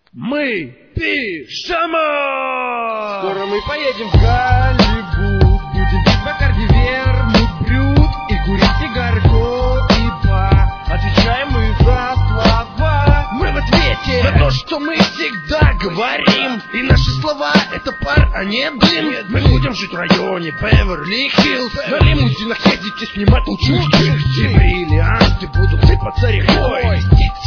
Мы пижама! Скоро мы поедем в Голливуд, будем пить Бакарди, вермут, брют и курить сигарку и ба. Отвечаем мы за слова. Мы в ответе за то, что мы всегда говорим. И наши слова — это пар, а не дым. Мы будем жить в районе Беверли-Хиллз, на лимузинах ездить и снимать лучших чик. И бриллианты будут сыпаться рекой.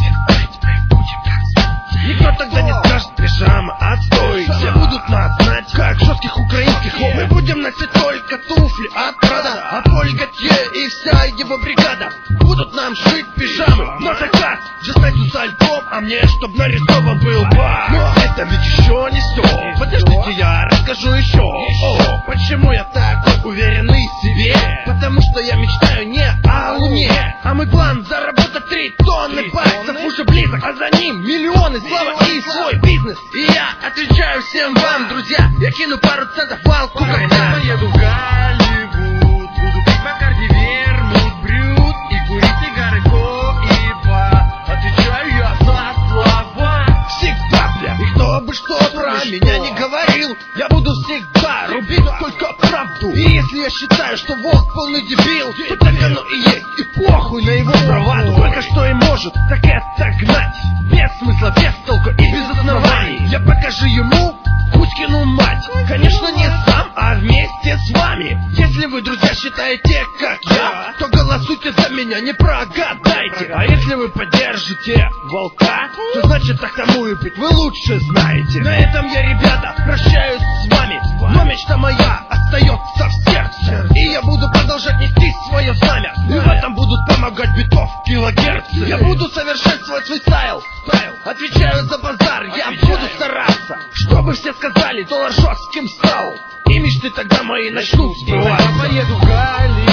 Никто тогда не скажет пижама, отстой. Все будут нас знать, как жестких украинских хоп. Мы будем носить только туфли от Прада, а Поль Готье и вся его бригада будут нам шить пижамы на заказ. Джастайсу с альбом, а мне чтоб нарисован был бар. Но это ведь еще не все. Подождите, я расскажу еще. О, почему я такой уверенный в себе? Потому что я мечтаю не о луне, а мой план заработать 3 тонны баксов уже близок, а за ним миллионы, слава и свой бизнес. И я отвечаю всем вам, друзья, я кину пару центов в алку, когда я поеду в Голливуд, буду пить Бакарди, вермут, брют и курить сигарку и ба. Отвечаю я за слова. Всегда, бля, и кто бы что про меня не говорил, я буду всегда рубить только правду. И если я считаю, что волк полный дебил, то так оно и есть, и похуй на его права. Только что и может так это гнать, без смысла, без толку и без оснований. Я покажу ему Кузькину мать, конечно не сам, а вместе с вами. Если вы, друзья, считаете как я, то голосуйте за меня, не прогадайте. А если вы поддержите волка, то значит так тому и быть, вы лучше знаете. На этом я, ребята, прощаюсь с вами, но мечта моя остается в сердце. И я буду продолжать нести свое знамя, и в этом будут помогать битов килогерцы. Я буду совершенствовать свой стайл, отвечаю за базар, я буду стараться, чтобы все сказали, доллар жестким стал, и мечты тогда мои начнут сбываться. Я поеду в Голливуд.